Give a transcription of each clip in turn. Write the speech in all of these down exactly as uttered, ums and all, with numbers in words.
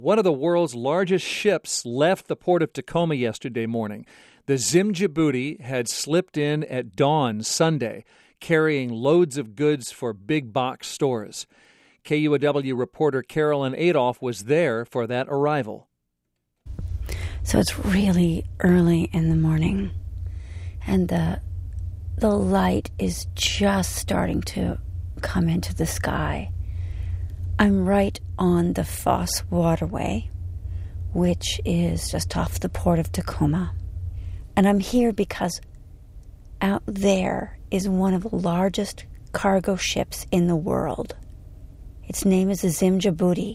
One of the world's largest ships left the port of Tacoma yesterday morning. The Zim Djibouti had slipped in at dawn Sunday, carrying loads of goods for big box stores. K U O W reporter Carolyn Adolph was there for that arrival. So it's really early in the morning, and the the light is just starting to come into the sky. I'm right on the Foss Waterway, which is just off the port of Tacoma. And I'm here because out there is one of the largest cargo ships in the world. Its name is the Zim Djibouti.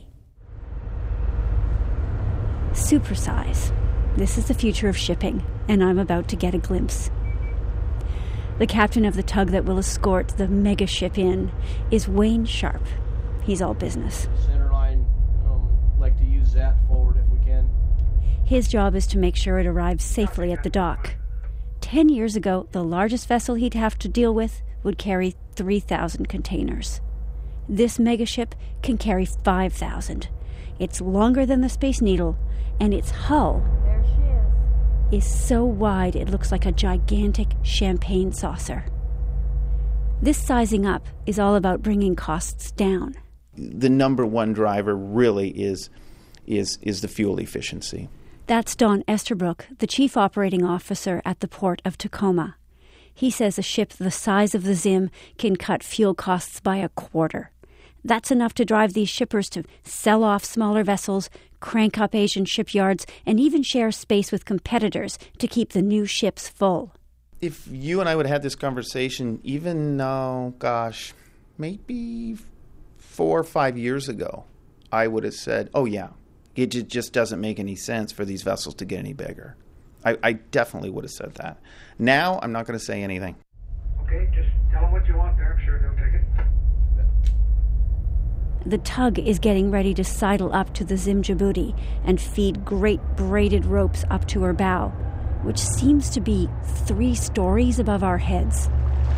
Supersize. This is the future of shipping, and I'm about to get a glimpse. The captain of the tug that will escort the mega ship in is Wayne Sharp. He's all business. Centerline, um, like to use that forward if we can. His job is to make sure it arrives safely at the dock. Ten years ago, the largest vessel he'd have to deal with would carry three thousand containers. This megaship can carry five thousand. It's longer than the Space Needle, and its hull there she is. is so wide it looks like a gigantic champagne saucer. This sizing up is all about bringing costs down. The number one driver really is is is the fuel efficiency. That's Don Esterbrook, the chief operating officer at the port of Tacoma. He says a ship the size of the Zim can cut fuel costs by a quarter. That's enough to drive these shippers to sell off smaller vessels, crank up Asian shipyards, and even share space with competitors to keep the new ships full. If you and I would have had this conversation even, oh gosh, maybe four or five years ago, I would have said, oh yeah, it just doesn't make any sense for these vessels to get any bigger. I, I definitely would have said that. Now, I'm not going to say anything. Okay, just tell them what you want there. I'm sure they'll take it. The tug is getting ready to sidle up to the Zim Djibouti and feed great braided ropes up to her bow, which seems to be three stories above our heads.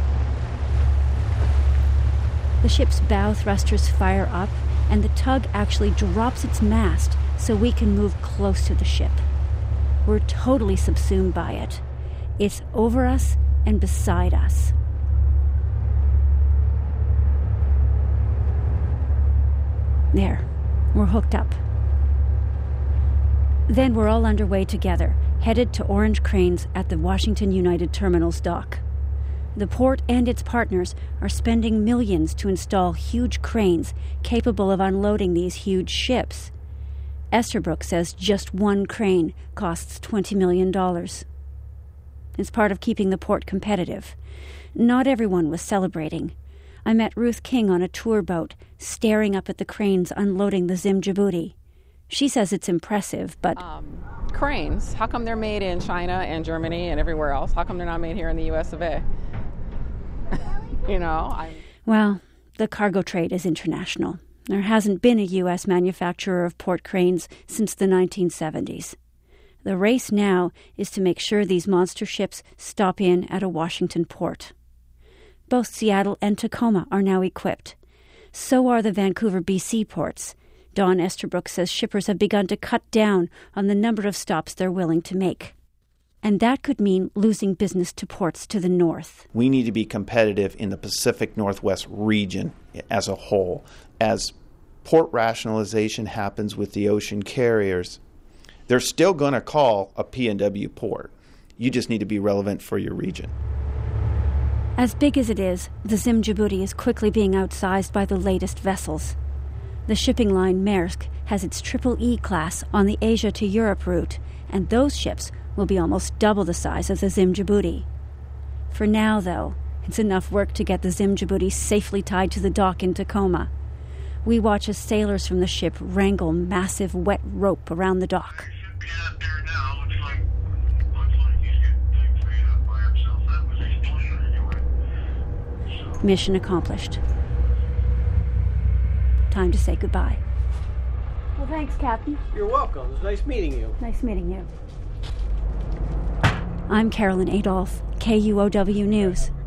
The ship's bow thrusters fire up, and the tug actually drops its mast so we can move close to the ship. We're totally subsumed by it. It's over us and beside us. There, we're hooked up. Then we're all underway together, headed to Orange Cranes at the Washington United Terminal's dock. The port and its partners are spending millions to install huge cranes capable of unloading these huge ships. Esterbrook says just one crane costs twenty million dollars. It's part of keeping the port competitive. Not everyone was celebrating. I met Ruth King on a tour boat, staring up at the cranes unloading the Zim Djibouti. She says it's impressive, but... Um, cranes, how come they're made in China and Germany and everywhere else? How come they're not made here in the U S of A? you know, I... Well, the cargo trade is international. There hasn't been a U S manufacturer of port cranes since the nineteen seventies. The race now is to make sure these monster ships stop in at a Washington port. Both Seattle and Tacoma are now equipped. So are the Vancouver, B C ports. Don Esterbrook says shippers have begun to cut down on the number of stops they're willing to make. And that could mean losing business to ports to the north. We need to be competitive in the Pacific Northwest region as a whole. As port rationalization happens with the ocean carriers, they're still going to call a P and W port. You just need to be relevant for your region. As big as it is, the Zim Djibouti is quickly being outsized by the latest vessels. The shipping line Maersk has its Triple E class on the Asia to Europe route, and those ships will be almost double the size of the Zim Djibouti. For now, though, it's enough work to get the Zim Djibouti safely tied to the dock in Tacoma. We watch as sailors from the ship wrangle massive wet rope around the dock. Mission accomplished. Time to say goodbye. Well, thanks, Captain. You're welcome. It was nice meeting you. Nice meeting you. I'm Carolyn Adolph, K U O W News.